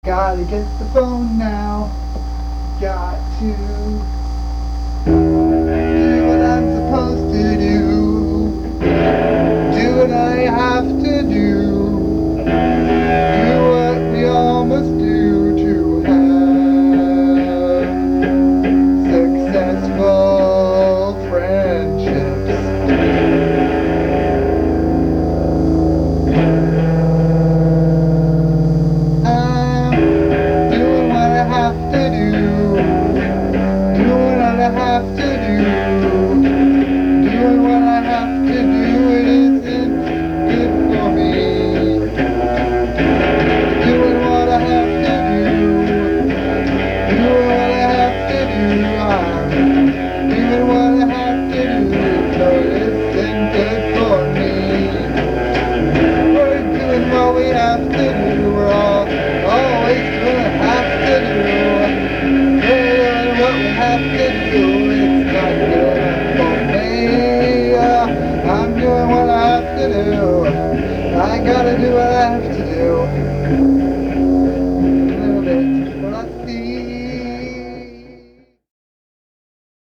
Gotta get the phone now. Got to do what I'm supposed to do. Do what I have to do. Do what we all must do to have successful friendships. Have to do. Doing what I have to do, it isn't good for me. Doing what I have to do. Doing what I have to do. I'm doing what I have to do, so it isn't good for me. We're doing what we have to do. We're always gonna have to do. We're doing what we have to do. I'm doing what I have to do.